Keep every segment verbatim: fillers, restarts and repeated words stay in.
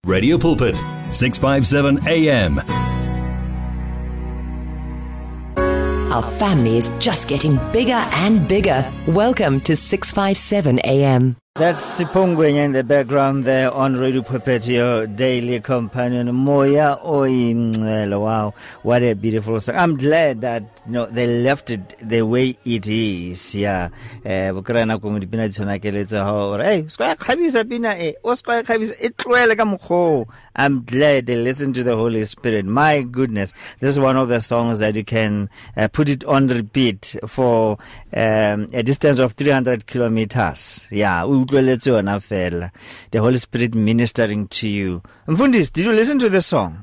Radio Pulpit, six fifty-seven A M. Our family is just getting bigger and bigger. Welcome to six fifty-seven A M. That's Sipongwenya in the background there on Radio Pulpit, your daily companion. Moya Oingcelo. Wow, what a beautiful song. I'm glad that, you know, they left it the way it is. Yeah. Eh, bukrana ko mudipina tsona keletsa ho. Hey, square khabisa pina e. O square khabisa e tlwele ka mokgo. I'm glad they listened to the Holy Spirit. My goodness, this is one of the songs that you can uh, put it on repeat for um, a distance of three hundred kilometers. Yeah. The Holy Spirit ministering to you. Mfundis, did you listen to the song?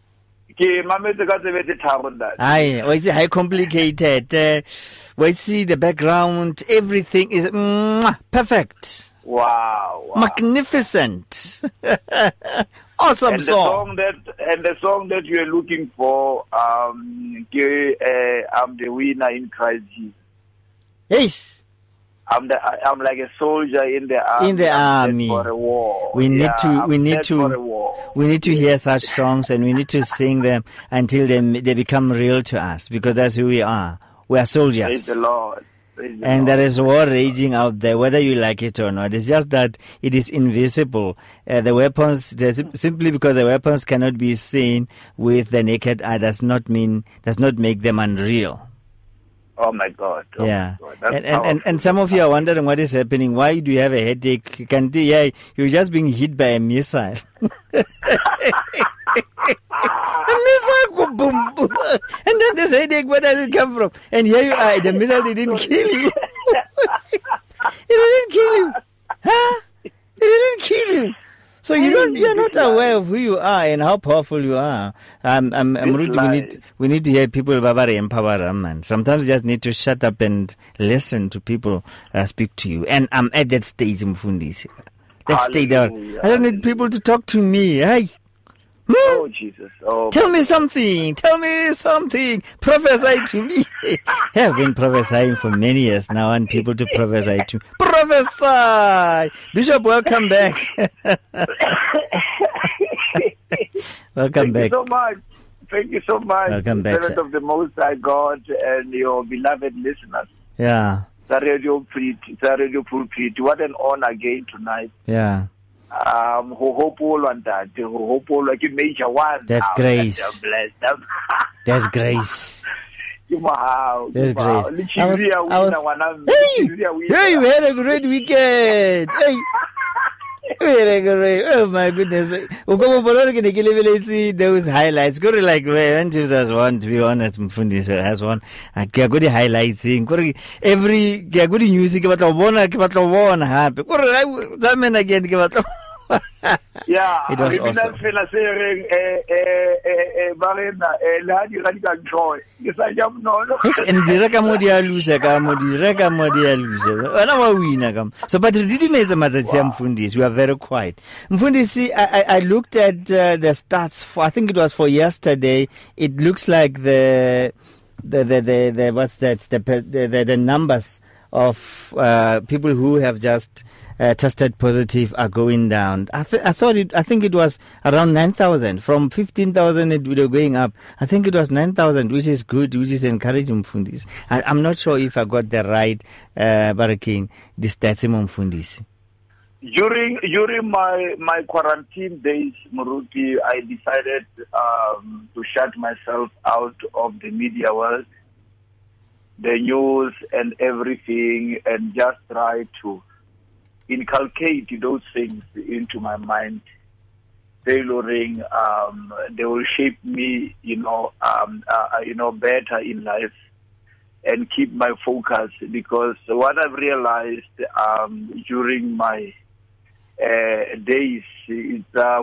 Aye, well, it's high complicated. Uh, well, see the background, everything is mwah, perfect. Wow, wow. Magnificent. Awesome and the song. song that and the song that you are looking for, um, uh, I'm the winner in Christ Jesus. Yes. I'm the, I'm like a soldier in the army. In the I'm army. for a war. We need yeah, to we I'm need to we need to hear such songs, and we need to sing them until they they become real to us, because that's who we are. We are soldiers. Praise the Lord. Praise the And Lord. there is war raging out there, whether you like it or not. It's just that it is invisible. Uh, the weapons, simply because the weapons cannot be seen with the naked eye, does not mean does not make them unreal. Oh my God. Oh yeah. my God. That's and, and, and, and some of you are wondering what is happening. Why do you have a headache? You can do, yeah, you're just being hit by a missile. A missile, boom, boom. And then this headache, where does it come from? And here you are, the missile didn't kill you. It didn't kill you. Huh? It didn't kill you. So you don't, you're not aware of who you are and how powerful you are. Um, I'm, I'm rude. We need, we need to hear people babare empower, man. Sometimes you just need to shut up and listen to people uh, speak to you. And I'm at that stage, Mfundisi. That stage, I just need people to talk to me. Hey. Hmm? Oh, Jesus. Oh, Tell me something. Tell me something. Prophesy to me. I have been prophesying for many years now, and people to prophesy to. Prophesy! Bishop, welcome back. Welcome Thank back. you so much. Thank you so much. Welcome back, Servant sir. of the Most High God and your beloved listeners. Yeah. The Radio Pulpit, the Radio Pulpit. What an honor again tonight. Yeah. Um, ho hope all on that. Ho hope all like major one. That's now. grace. That's blessed. That's grace. You know how. That's grace. I was, I was, hey, hey, we had a great weekend. Hey. Very great. Oh my goodness. Those highlights. Go to like when teams has won, to be honest, Mfundisi has won. I got the highlights in every good news. Give it a one, give it a one happy. That mean again, give it a yeah, it was awesome. Yes, and the Rakamodia loser, Kamodi, Rakamodia loser. Another winner come. So, but it didn't make a matter, Mfundisi. We are very quiet. Mfundisi, I, I, I looked at uh, the stats for, I think it was for yesterday. It looks like the, the, the, the, the what's that, the, the, the, the numbers of uh, people who have just Uh, tested positive are going down. I, th- I thought it, I think it was around nine thousand. From fifteen thousand it would going up. I think it was nine thousand, which is good, which is encouraging, Mfundisi. I, I'm not sure if I got the right, uh, Barakin, this stats, Mfundisi. During, during my, my quarantine days, Muruti, I decided, um, to shut myself out of the media world, the news and everything, and just try to inculcate those things into my mind, tailoring, um, they will shape me, you know, um, uh, you know, better in life and keep my focus, because what I've realized um, during my uh, days is uh,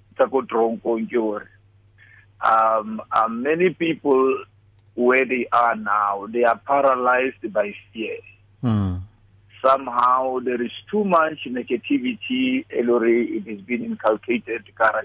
um, uh, many people where they are now, they are paralyzed by fear. Hmm. Somehow there is too much negativity, Elore, it has been inculcated,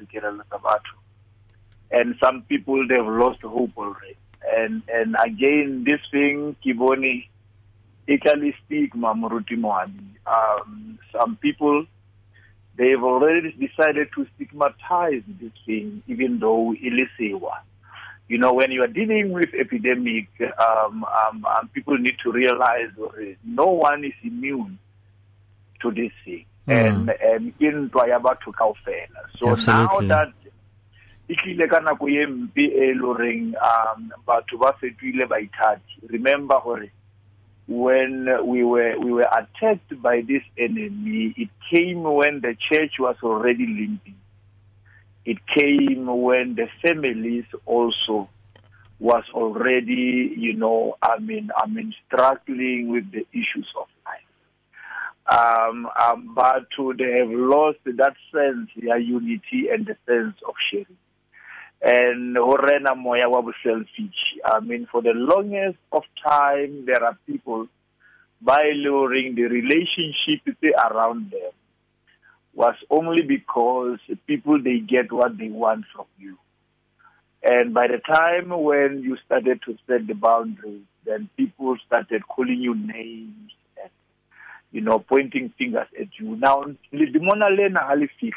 and some people, they've lost hope already. And and again, this thing, Kiboni, it can speak, Mamuruti Mohabi. Um, some people, they've already decided to stigmatize this thing, even though Ilisewa. You know, when you are dealing with epidemic, um, um, um, people need to realize that no one is immune to this thing. Mm. And and in Twayaba to Kaufela. So Absolutely. now that ikilekana kuyempi eloring um batho ba fetile ba ithati. Remember when we were we were attacked by this enemy, it came when the church was already limping. It came when the families also was already, you know, I mean, I mean, struggling with the issues of life. Um, um, but to they have lost that sense, yeah, unity and the sense of sharing. And horena moya wabu selfish. I mean, for the longest of time, there are people by luring the relationship around them. Was only because people, they get what they want from you. And by the time when you started to set the boundaries, then people started calling you names and, you know, pointing fingers at you. Now, and I,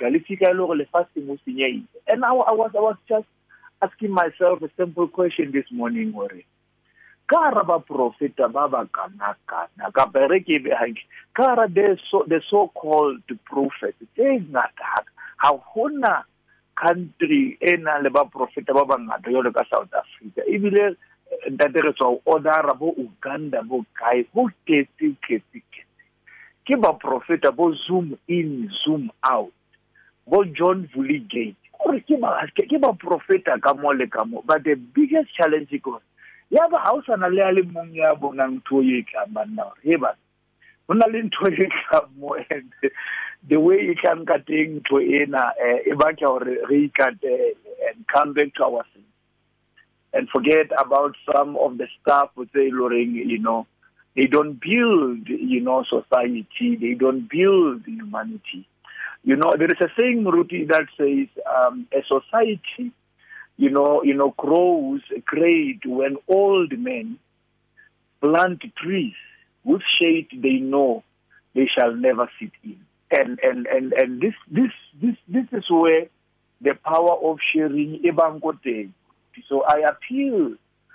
I was I was just asking myself a simple question this morning, Ori. Karaba profeta baba kanaka na kapereke behind kara the so the so-called prophet is not that how hona country ena leba profeta baba ngata yo le ka South Africa ibile that there is order bo Uganda bo kai bo keti keti ke ba profeta bo zoom in zoom out bo John Vuligate or ke ba ke ba profeta ka mo le ka mo. But the biggest challenge is ya ba house na le ale mong ya bonang thoye ka banna heba hona le nthoye ka mo and the way you can cutting to ena e ba ke hore re ikate and come back to ourselves and forget about some of the stuff we say loring, you know, they don't build, you know, society, they don't build humanity. You know, there is a saying, Ruti, that says um, a society, you know, you know, grows great when old men plant trees whose shade they know they shall never sit in. And and and and this this this this is where the power of sharing ebankote. So I appeal,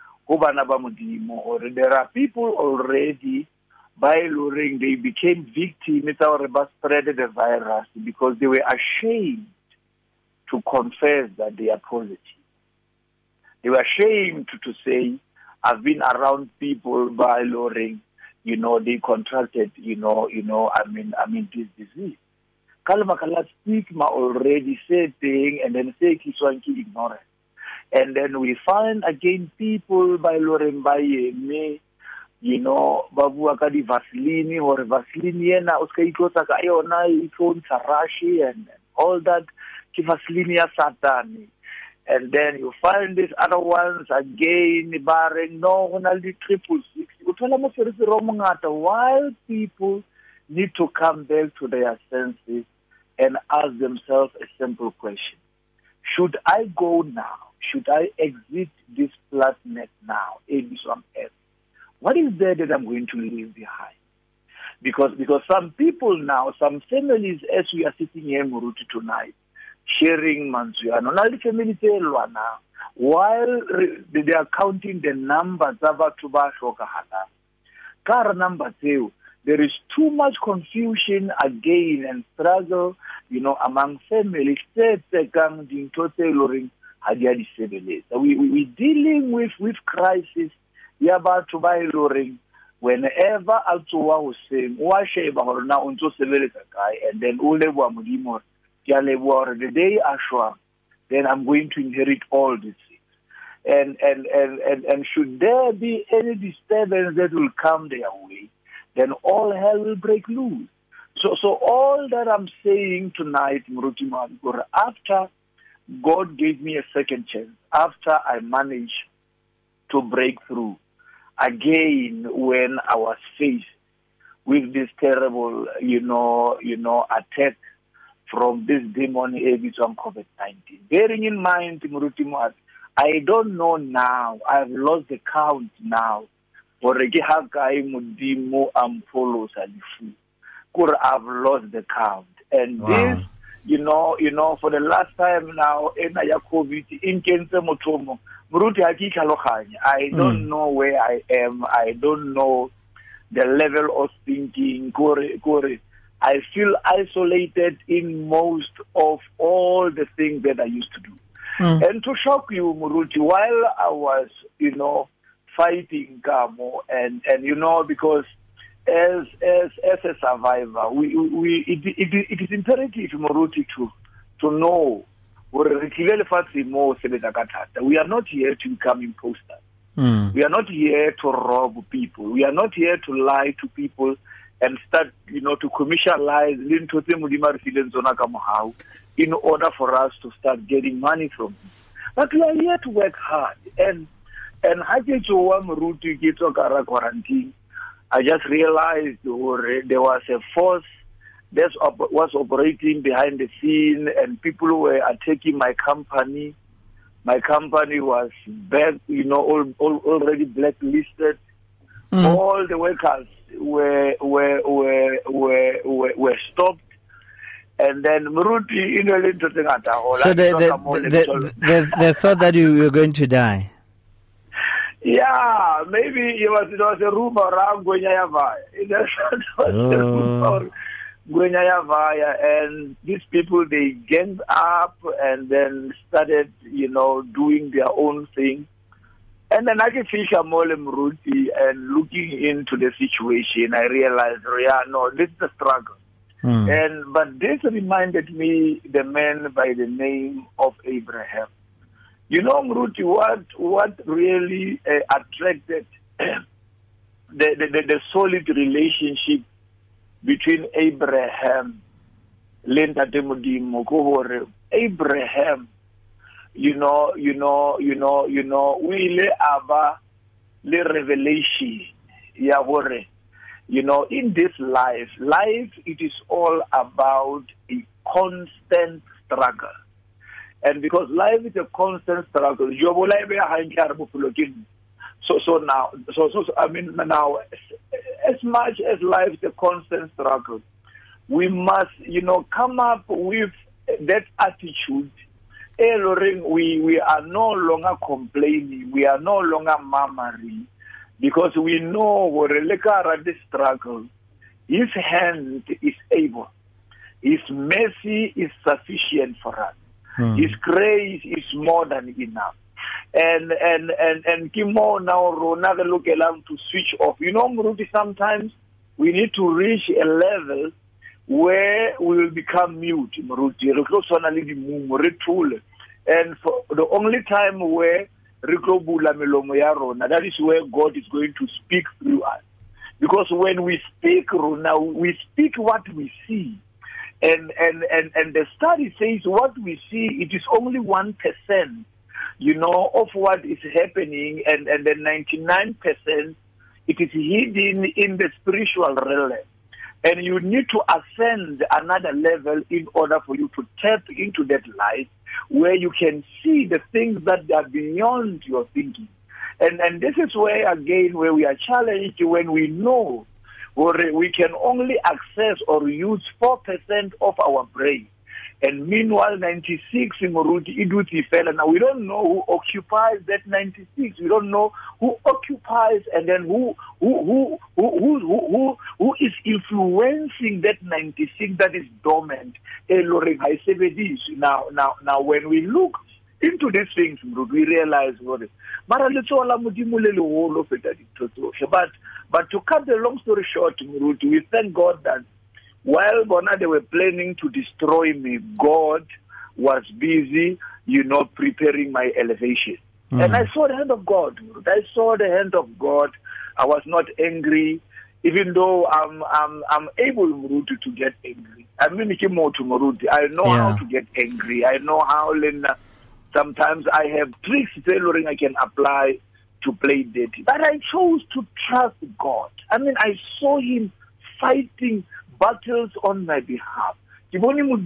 or there are people already by luring they became victims or spread the virus because they were ashamed to confess that they are positive. They were ashamed to, to say, I've been around people by luring, you know, they contracted, you know, you know, I mean, I mean this disease. Kalamakala stigma already setting and then say kiswanki ignorance. And then we find again people by luring by me, you know, babu akadi Vaseline or Vaseline yena uskaiko sakayona ikon sarashi and all that ki Vaseline satani. And then you find these other ones again, barring no, only triple six. While people need to come back to their senses and ask themselves a simple question. Should I go now? Should I exit this planet now? In some earth? What is there that I'm going to leave behind? Because because some people now, some families, as we are sitting here in Muruti tonight, sharing Mansuano, not the family say Luana, while they are counting the numbers of Tuba Shokahana, car number two, there is too much confusion again and struggle, you know, among families. So we we we dealing with with crisis. Yaba to buy luring. Whenever Altua was saying, "Washeba or now unto Severita guy," and then Ulewa Mudimor. The day Ashwa, then I'm going to inherit all these things. And, and, and, and, and should there be any disturbance that will come their way, then all hell will break loose. So so all that I'm saying tonight, Muruti Madhukura, after God gave me a second chance, after I managed to break through, again when I was faced with this terrible, you know, you know, attack from this demon from COVID nineteen. Bearing in mind, Muruti, I don't know now. I've lost the count now. For I've lost the count. And wow. this you know, you know, for the last time now, in COVID, in Kense Motomo, Muruti Haki Kalokanya. I don't mm. know where I am. I don't know the level of thinking. Kore, Kore. I feel isolated in most of all the things that I used to do. Mm. And to shock you, Muruti, while I was, you know, fighting Kamo, and, and you know, because as as as a survivor, we we it it, it is imperative, Muruti, to to know we are not here to become imposters. Mm. We are not here to rob people. We are not here to lie to people and start, you know, to commercialize in order for us to start getting money from them. But we are here to work hard. And and quarantine, I just realized there was a force that was operating behind the scene, and people were attacking my company. My company was back, you know, all, all, already blacklisted. Mm. All the workers were were were were were, were stopped. And then Muruti, you know, so they, they, they, they, they thought that you were going to die. Yeah, maybe it was it was a rumor around Gwenyayavaya. It was, it was oh. a rumor Gwenyayavaya, and these people, they ganged up and then started, you know, doing their own thing. And then I can fish a mole Muruti, and looking into the situation, I realized, yeah, no, this is a struggle. Mm. And but this reminded me the man by the name of Abraham. You know, Muruti, what what really uh, attracted the, the, the the solid relationship between Abraham, Abraham, you know, you know, you know, you know, we le aba le revelation, Yahweh. You know, in this life, life, it is all about a constant struggle. And because life is a constant struggle, so so now, so so I mean now, as much as life is a constant struggle, we must, you know, come up with that attitude. We we are no longer complaining, we are no longer murmuring. Because we know where the struggle, His hand is able. His mercy is sufficient for us. Hmm. His grace is more than enough. And and and and Kimo now another look along to switch off. You know, Muruti, sometimes we need to reach a level where we will become mute, Muruti. And for the only time where that is where God is going to speak through us. Because when we speak, now we speak what we see. And, and, and, and the study says what we see, it is only one percent, you know, of what is happening. And, and the ninety-nine percent, it is hidden in the spiritual realm. And you need to ascend another level in order for you to tap into that light, where you can see the things that are beyond your thinking. And and this is where, again, where we are challenged when we know or we can only access or use four percent of our brain. And meanwhile, ninety-six in Muruti, Iduti fell. Now, we don't know who occupies that ninety-six. We don't know who occupies and then who who who who who, who, who is influencing that ninety-six that is dormant. Now, now, now, when we look into these things, we realize what it is. But but to cut the long story short, we thank God that while Bona, they were planning to destroy me, God was busy, you know, preparing my elevation. Mm. And I saw the hand of God. I saw the hand of God. I was not angry, even though I'm I'm I'm able, Muruti, to get angry. I mean, Muruti, I know yeah. how to get angry. I know how, Linda, sometimes I have tricks tailoring I can apply to play dirty. But I chose to trust God. I mean, I saw Him fighting battles on my behalf. I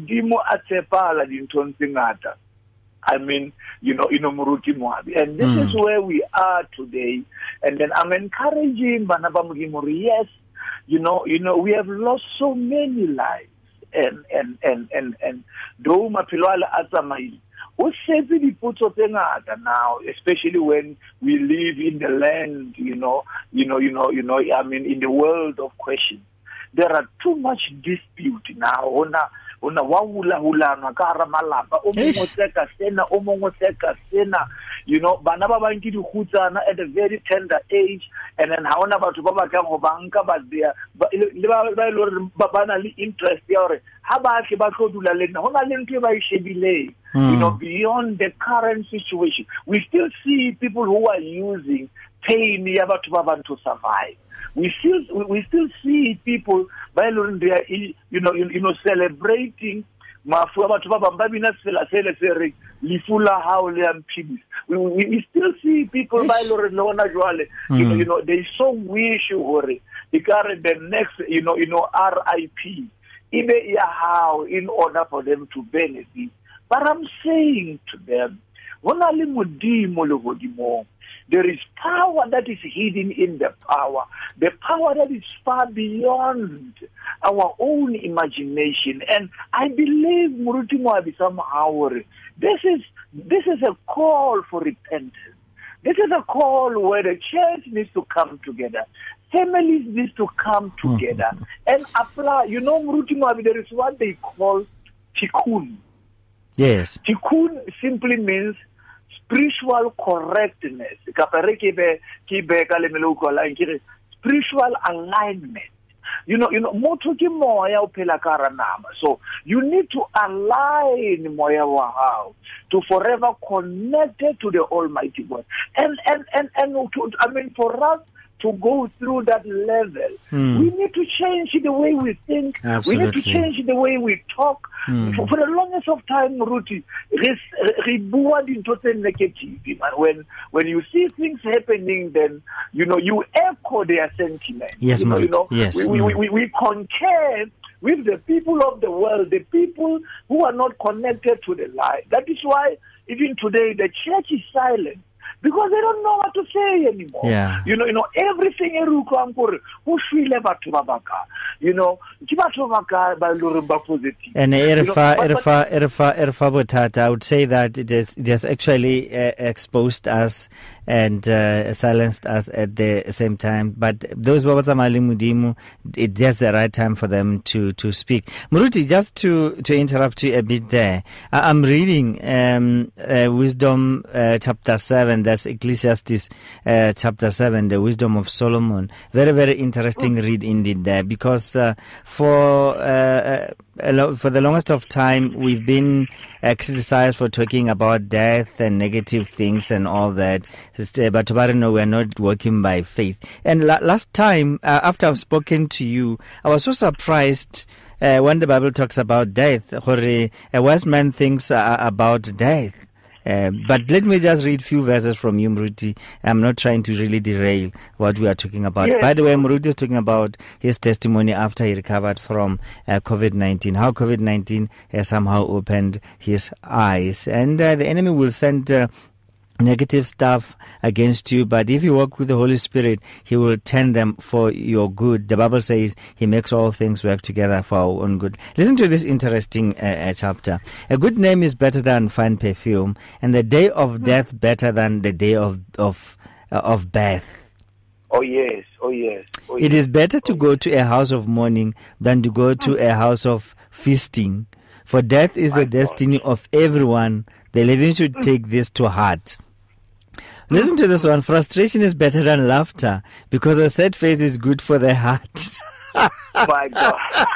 mean, you know, in Muruti Moabi. And this mm. is where we are today. And then I'm encouraging Banaba Mugimori, yes, you know, you know, we have lost so many lives. and and and and and do maphelo a tsamaile o setse dipotso tse ngata now, especially when we live in the land, you know, you know, you know, you know, I mean, in the world of questions. There are too much dispute now. Ona ona wa hula hula na ka ra malapa o mo tseka sena o mo tseka sena, you know, bana ba ba nki di khutsana at a very tender age, and then ha ona batho ba ba ka go banka ba dia le ba ba lo ba bana le interest ya hore ha ba ke ba tlo dula le nna hona le ntwe ba ishebile. You know, beyond the current situation, we still see people who are using pain to survive. We still we still see people by you know you know celebrating mafu abantu babamba bina sela sele sere lifula how le ampibis. We we still see people by lona jwale you know you know they so wish hore the next you know you know R I P ibe ya how in order for them to benefit. But I'm saying to them, there is power that is hidden in the power, the power that is far beyond our own imagination. And I believe Muruti Moabi somehow, this is this is a call for repentance. This is a call where the church needs to come together. Families need to come together and apply. You know, Muruti Moabi, there is what they call tikkun. Yes. Tikkun simply means spiritual correctness. Spiritual alignment. You know, you know, so you need to align moya to forever connected to the Almighty God. And and and and to, I mean, for us to go through that level, mm. we need to change the way we think. Absolutely. We need to change the way we talk. Mm. For, for the longest of time, Ruti, negative. When when you see things happening, then you know you echo their sentiments. Yes, you know, you know yes. We, mm. we, we, we concur with the people of the world, the people who are not connected to the light. That is why even today the church is silent. Because they don't know what to say anymore. Yeah. You know, you know, everything you know, and Erfa Erfa Erfa Erfa Botata, I would say that it has it has actually uh, exposed us and uh, silenced us at the same time. But those Babatamali Mudimu, it is the right time for them to to speak. Muruti, just to to interrupt you a bit there, I'm reading um, uh, Wisdom uh, chapter seven. That's Ecclesiastes uh, chapter seven, the Wisdom of Solomon. Very very interesting read indeed there, because uh, for uh, uh, for the longest of time we've been uh, criticized for talking about death and negative things and all that. But no, we're not working by faith. And la- last time, uh, after I've spoken to you, I was so surprised uh, when the Bible talks about death. A wise man thinks uh, about death. Uh, but let me just read a few verses from you, Muruti. I'm not trying to really derail what we are talking about. Yes. By the way, Muruti is talking about his testimony after he recovered from uh, COVID nineteen, how COVID nineteen has somehow opened his eyes. And uh, the enemy will send uh, negative stuff against you, but if you walk with the Holy Spirit, He will turn them for your good. The Bible says He makes all things work together for our own good. Listen to this interesting uh, uh, chapter. A good name is better than fine perfume, and the day of death better than the day of of uh, of birth. Oh yes, oh yes. Oh, it yes. is better to oh, go yes. to a house of mourning than to go to a house of feasting, for death is My the destiny God. of everyone. The living should take this to heart. Listen to this one. Frustration is better than laughter, because a sad face is good for the heart. My God.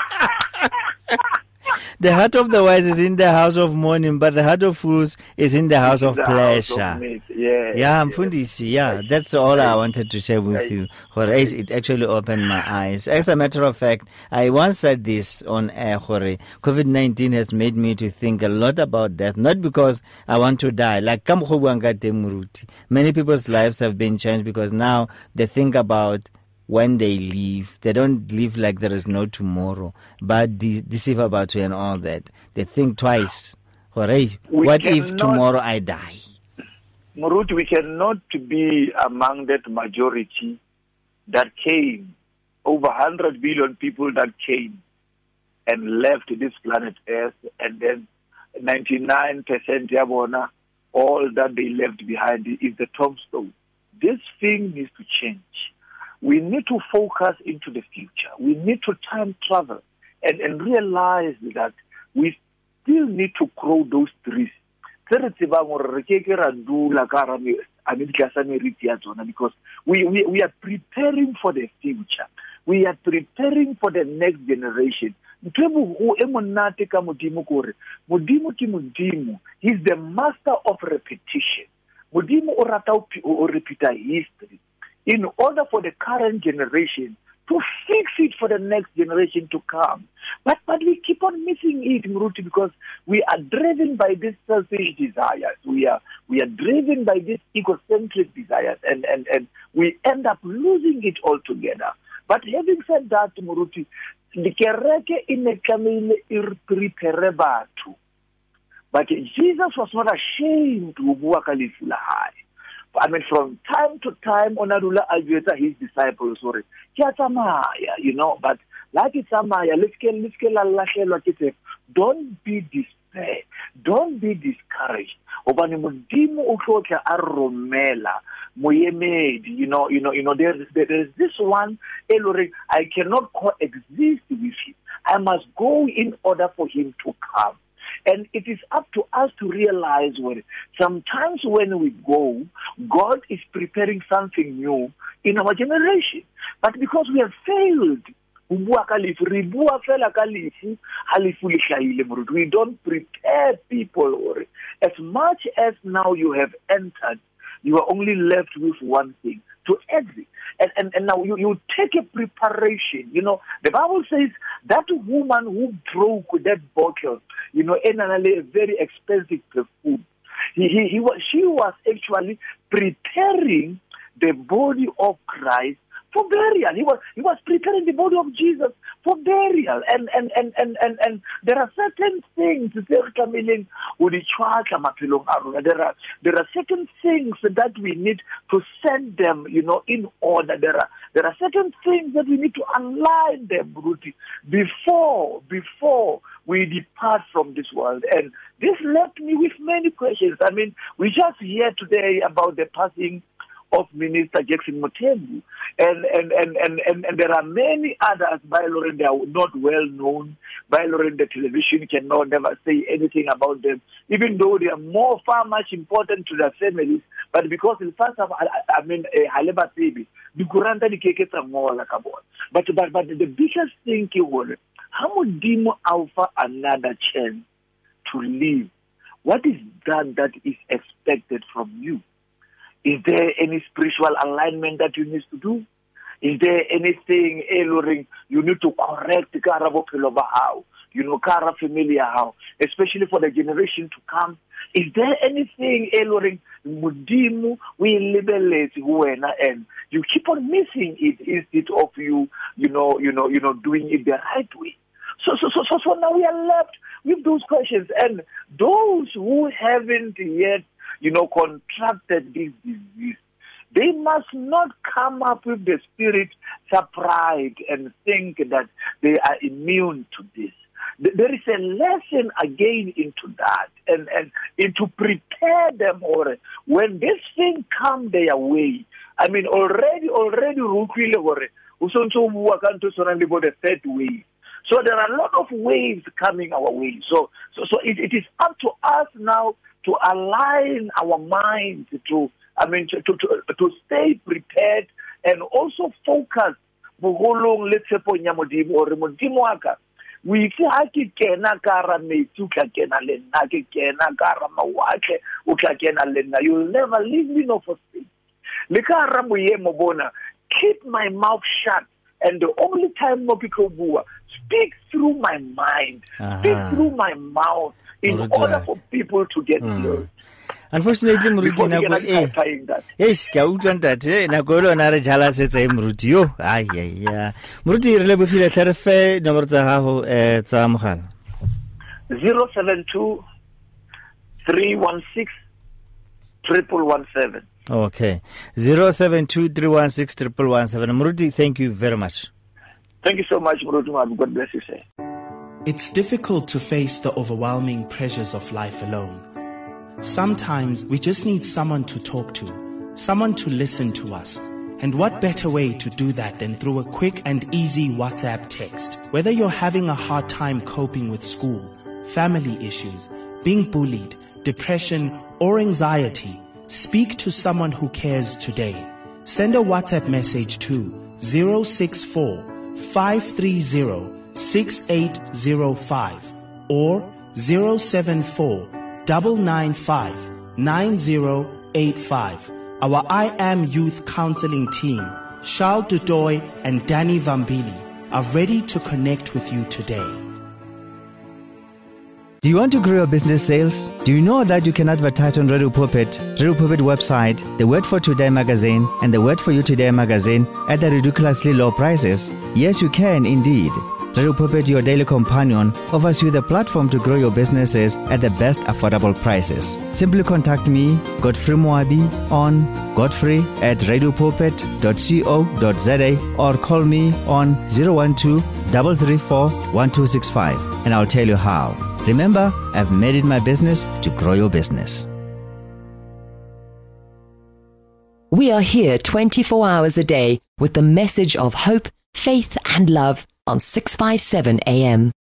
The heart of the wise is in the house of mourning, but the heart of fools is in the house of the pleasure. House of yeah, yeah, yes. Mfundisi, yeah, that's all I wanted to share with you. Hore, it actually opened my eyes. As a matter of fact, I once said this on air, Hore, COVID nineteen has made me to think a lot about death, not because I want to die. Like, many people's lives have been changed because now they think about when they leave. They don't live like there is no tomorrow, but de- deceive about you and all that. They think twice. Hooray, what if tomorrow I die? Muruti, we cannot be among that majority that came, over one hundred billion people that came. and left this planet Earth, and then ninety-nine percent yabona, all that they left behind is the tombstone. This thing needs to change. We need to focus into the future. We need to time travel and, and realize that we still need to grow those trees. Because we, we, we are preparing for the future. We are preparing for the next generation. He's the master of repetition. History. In order for the current generation to fix it for the next generation to come. But but we keep on missing it, Muruti, because we are driven by these selfish desires. We are we are driven by these egocentric desires, and, and, and we end up losing it altogether. But having said that, Muruti, the kereke in the kamile prepare batho. But Jesus was not ashamed to walk a little high. I mean, from time to time, Onarula Ayueta, his disciples, sorry, you know, but like it's Amaya, let's get, let's get, don't be despair, don't be discouraged. Obani mudimu ukoka aromela, muyemedi, you know, you know, you know, there, there is this one, Elore, I cannot coexist with him. I must go in order for him to come. And it is up to us to realize when sometimes when we go, God is preparing something new in our generation. But because we have failed, we don't prepare people. As much as now you have entered, you are only left with one thing, to exit. And, and, and now you, you take a preparation. You know, the Bible says that woman who broke that bottle, you know, in a very expensive perfume, he, he, he was, she was actually preparing the body of Christ for burial. He was he was preparing the body of Jesus for burial. And and and and and, and there are certain things there are there are certain things that we need to set them, you know, in order. There are there are certain things that we need to align them, Ruti, before before we depart from this world. And this left me with many questions. I mean, we just hear today about the passing of Minister Jackson Mthembu, and and, and, and, and and there are many others. By Lauren, they are not well known. By Lauren, the television cannot never say anything about them, even though they are more far much important to their families. But because in first of I, I mean Haleba baby, the Kuranta the keke more like a boy. But but but the biggest thing is how would Dimo offer another chance to live? What is that that is expected from you? Is there any spiritual alignment that you need to do? Is there anything, Eloring, you need to correct how? You know, Kara familiar how, especially for the generation to come. Is there anything, Eloring, Mudimu, we liberate Huena, and you keep on missing it instead of you, you know, you know, you know, doing it the right way. So, so, so, so, so now we are left with those questions, and those who haven't yet, you know, contracted this disease, they must not come up with the spirit surprised and think that they are immune to this. There is a lesson again into that, and and into prepare them or when this thing come their way. I mean, already, already, the third wave. So there are a lot of waves coming our way. So, so, so it, it is up to us now to align our minds to, I mean, to to, to stay prepared and also focus. Let's say, we haki kena kara metuka kena lena ke kena kara mawake uka kena lena. You'll never leave me no forsake. Lekara muye mobona. Keep my mouth shut, and the only time Mopiko Bua speak through my mind, uh-huh. speak through my mouth in Muruti. Order for people to get mm. close. Unfortunately, Muruti na go eh. Yes, ka utlwa ntate na go lo na re jala setsa e Muruti yo. Ai ai ya. Muruti re le bofile tlerefe nomoro tsa gago eh tsa mogala. zero seven two three one six triple one seven. Okay. zero seven two three one six triple one seven. Muruti, thank you very much. Thank you so much, Muruti. God bless you, sir. It's difficult to face the overwhelming pressures of life alone. Sometimes we just need someone to talk to, someone to listen to us. And what better way to do that than through a quick and easy WhatsApp text? Whether you're having a hard time coping with school, family issues, being bullied, depression, or anxiety, speak to someone who cares today. Send a WhatsApp message to zero six four, five three zero, six eight zero five or zero seven four, nine nine five, nine zero eight five. Our I Am Youth Counseling team, Charles Dudoy and Danny Vambili, are ready to connect with you today. Do you want to grow your business sales? Do you know that you can advertise on Radio Pulpit, Radio Pulpit website, the Word for Today magazine, and the Word for You Today magazine at the ridiculously low prices? Yes, you can indeed. Radio Pulpit, your daily companion, offers you the platform to grow your businesses at the best affordable prices. Simply contact me, Godfrey Moabi, on godfrey at radiopulpit dot co dot za or call me on zero one two, three three four, one two six five and I'll tell you how. Remember, I've made it my business to grow your business. We are here twenty-four hours a day with the message of hope, faith and love on six fifty-seven A M.